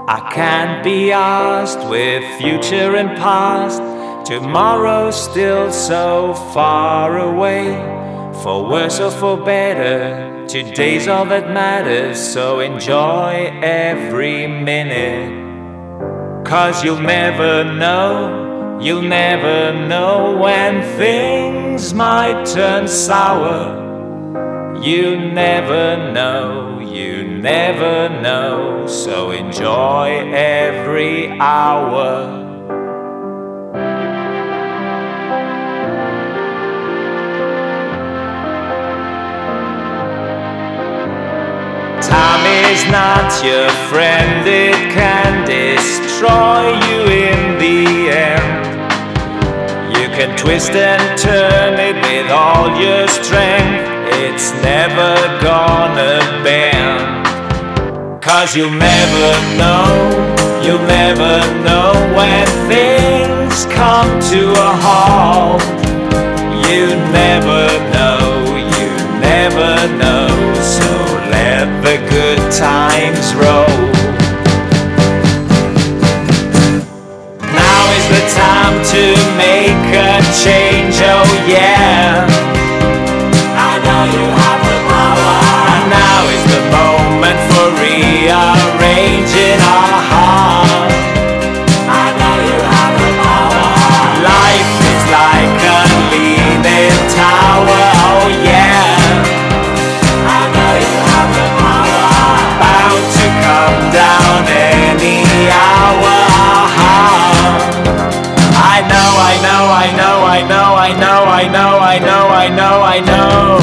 I can't be asked with future and past. Tomorrow's still so far away. For worse or for better, today's all that matters. So enjoy every minute, 'cause you'll never know when things might turn sour. You never know, so enjoy every hour. Time is not your friend, it can destroy you in the end. You can twist and turn it with all your strength, it's never gonna bend. 'Cause you'll never know when things come to a halt. You never know, so let the good times roll. Now is the time to make a change, oh yeah. I know you have the power. And now is the moment for rearranging our heart. I know you have the power. Life is like a leaning tower, oh yeah. I know you have the power. Bound to come down any hour. I know.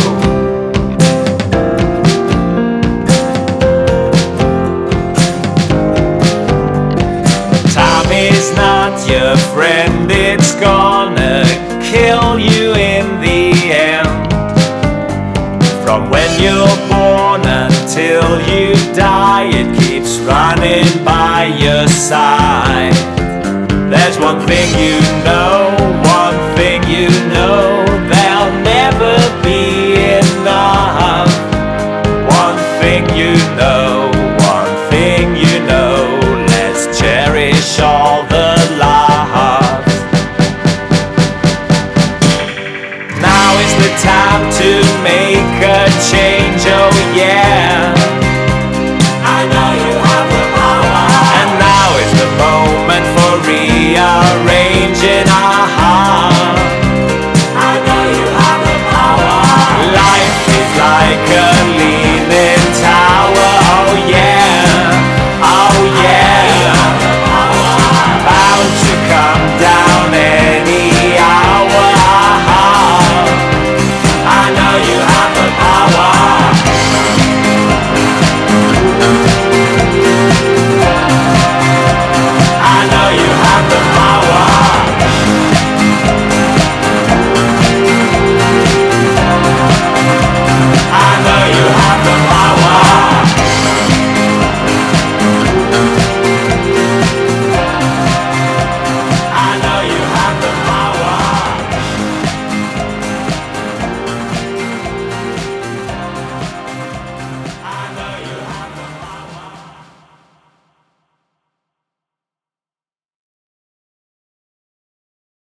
Time is not your friend, it's gonna kill you in the end. From when you're born until you die, it keeps running by your side. There's one thing you know, there'll never be enough. One thing you know, let's cherish all the laughs. Now is the time to make a change, oh yeah. I know you have the power. And now is the moment for rearranging our hearts.